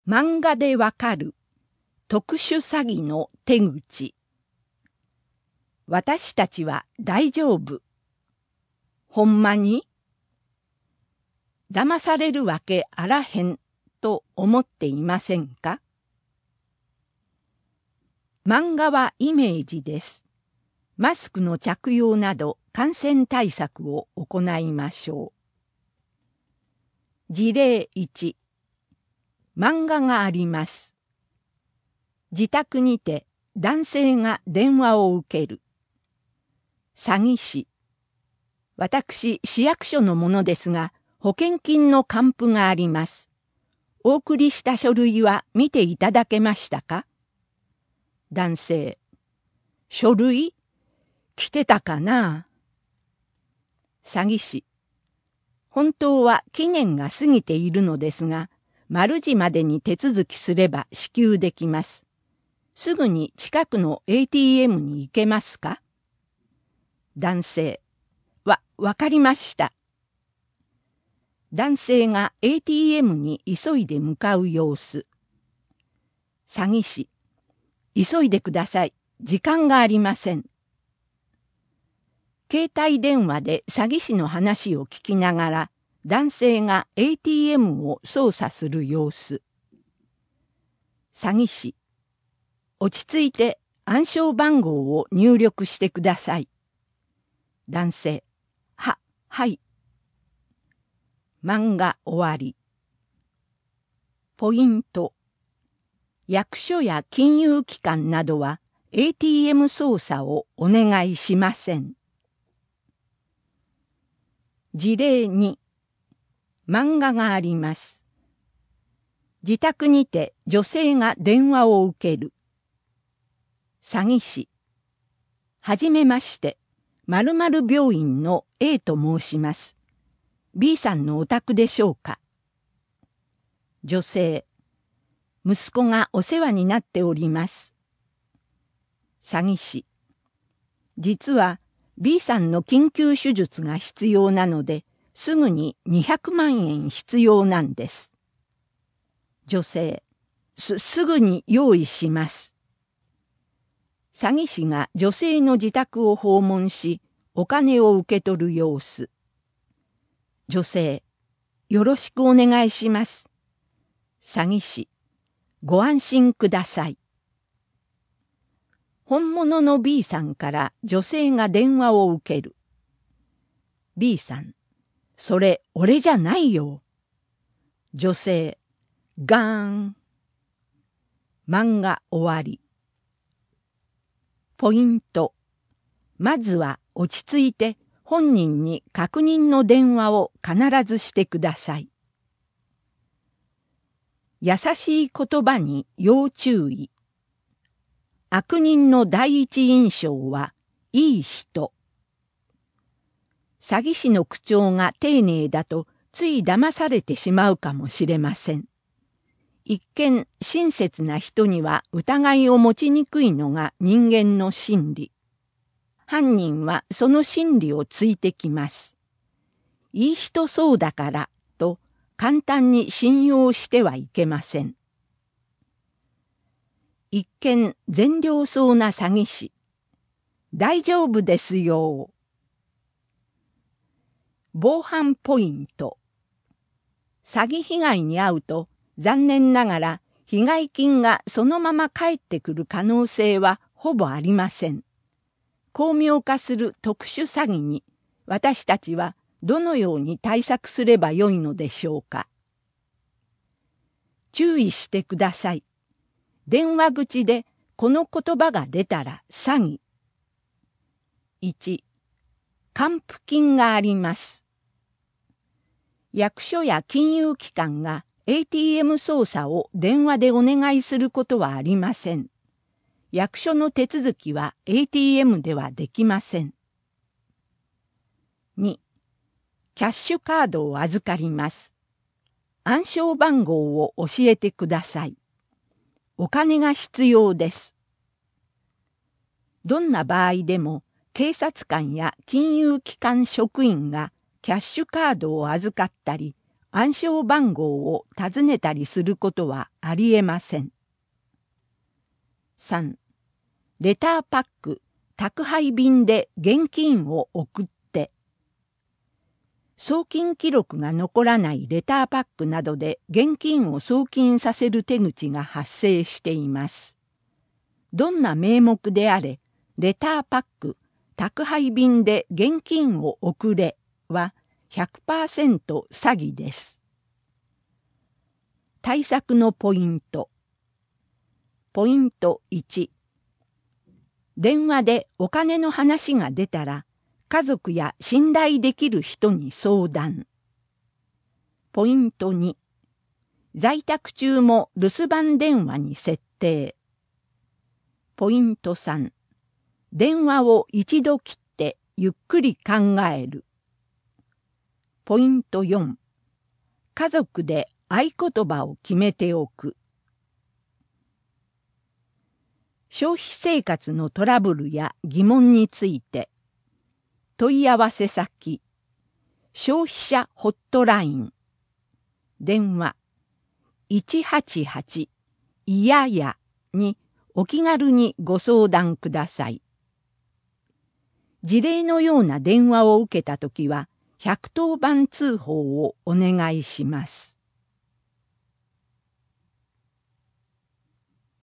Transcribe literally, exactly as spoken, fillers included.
漫画でわかる特殊詐欺の手口。私たちは大丈夫。ほんまに？騙されるわけあらへんと思っていませんか？漫画はイメージです。マスクの着用など感染対策を行いましょう。事例いち。漫画があります。自宅にて男性が電話を受ける。詐欺師。私、市役所の者ですが、保険金の還付があります。お送りした書類は見ていただけましたか？男性。書類？来てたかな？詐欺師。本当は期限が過ぎているのですが、丸時までに手続きすれば支給できます。すぐに近くの エーティーエム に行けますか？男性。わ、わかりました。男性が エーティーエム に急いで向かう様子。詐欺師。急いでください。時間がありません。携帯電話で詐欺師の話を聞きながら、男性が エーティーエム を操作する様子。詐欺師。落ち着いて暗証番号を入力してください。男性。は、はい。漫画終わり。ポイント。役所や金融機関などは エーティーエム 操作をお願いしません。事例に。漫画があります。自宅にて女性が電話を受ける。詐欺師。はじめまして、〇〇病院の A と申します。B さんのお宅でしょうか？女性。息子がお世話になっております。詐欺師。実は B さんの緊急手術が必要なので、すぐににひゃくまんえん必要なんです。女性。す、すぐに用意します。詐欺師が女性の自宅を訪問し、お金を受け取る様子。女性。よろしくお願いします。詐欺師。ご安心ください。本物の B さんから女性が電話を受ける。B さん。それ、俺じゃないよ。女性。ガーン。漫画終わり。ポイント。まずは落ち着いて本人に確認の電話を必ずしてください。優しい言葉に要注意。悪人の第一印象はいい人。詐欺師の口調が丁寧だとつい騙されてしまうかもしれません。一見親切な人には疑いを持ちにくいのが人間の心理。犯人はその心理をついてきます。いい人そうだからと簡単に信用してはいけません。一見善良そうな詐欺師。大丈夫ですよ。防犯ポイント。詐欺被害に遭うと残念ながら被害金がそのまま返ってくる可能性はほぼありません。巧妙化する特殊詐欺に私たちはどのように対策すればよいのでしょうか。注意してください。電話口でこの言葉が出たら詐欺。いち. 還付金があります。役所や金融機関が エーティーエム 操作を電話でお願いすることはありません。役所の手続きは エーティーエム ではできません。に. キャッシュカードを預かります。暗証番号を教えてください。お金が必要です。どんな場合でも警察官や金融機関職員がキャッシュカードを預かったり暗証番号を尋ねたりすることはありえません。さん. レターパック、宅配便で現金を送って。送金記録が残らないレターパックなどで現金を送金させる手口が発生しています。どんな名目であれ、レターパック、宅配便で現金を送れは ひゃくパーセント 詐欺です。対策のポイント。ポイントいち。電話でお金の話が出たら、家族や信頼できる人に相談。ポイントに。在宅中も留守番電話に設定。ポイントさん。電話を一度切ってゆっくり考える。ポイントよん。家族で合言葉を決めておく。消費生活のトラブルや疑問について。問い合わせ先。消費者ホットライン。電話。いちはちはちいややにお気軽にご相談ください。事例のような電話を受けたときは、ひゃくとおばん通報をお願いします。